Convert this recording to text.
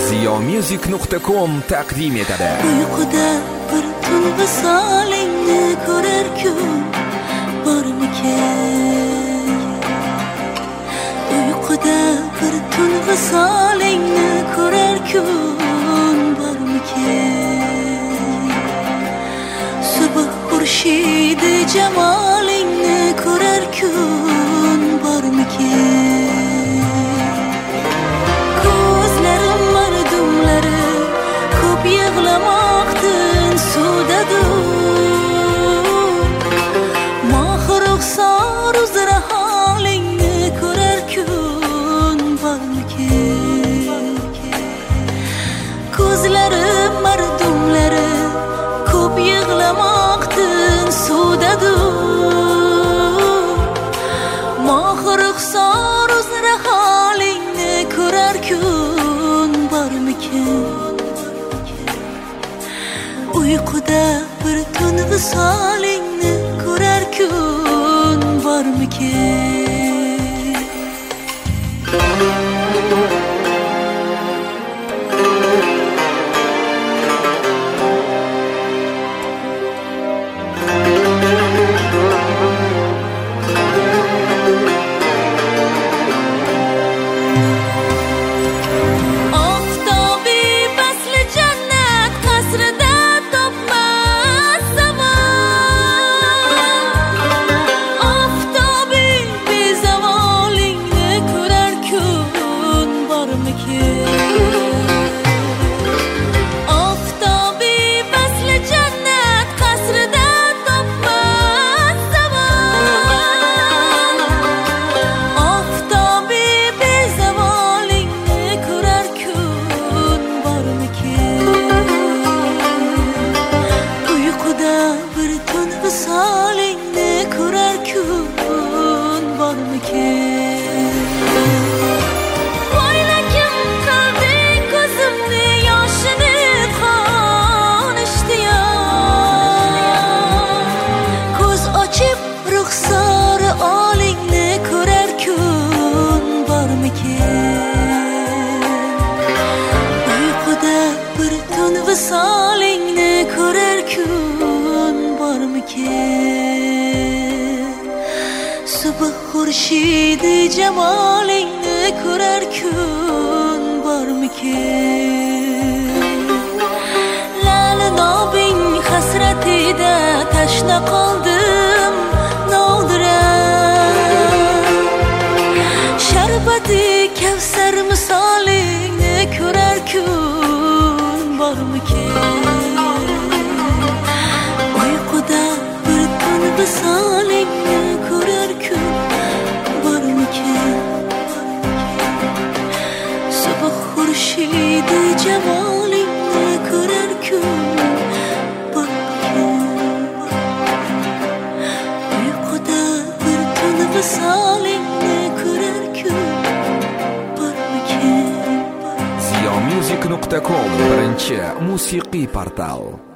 ziyomusic.com taqdim etadi. Uyquda bir tun visolingni ko'rar kun bormikin? Uyquda bir tun visolingni ko'rar kun bormikin? Subh xurshidi jamolingni ko'rar kun bormikin? Ko'zlarim mardumlari ko'p yig'lamoqdan suvdadur. Mohi ruxsor uzra holingni ko'rar kun bormikin? Ko'zlarim mardumlari ko'p yig'lamoqdan suvdadur. Mohi ruxsor uzra holingni ko'rar kun bormikin? Uyquda bir tun visolingni ko'rar kun bormikin? Visolingni ko'rar kun bormikin? Voylakim qilding ko'zimni yoshini qonishtiyor. Ko'z ochib ruxsor olingni ko'rar kun bormikin? Uyquda bir tun visolingni ko'rar kun bormikin? Subh xurshidi jamolingni ko'rar kun bormikin? Lali nobing hasratida tashna qoldim novdiram. Sharbati kavsar misolingni ko'rar kun bormikin? Uyquda bir tun visolingni ko'rar kun bormikin? Subh xurshidi jamolingni ko'rar kun bormikin? Uyquda bir tun visolingni ko'rar kun bormikin? ziyomusic.com birinchi musiqiy portal.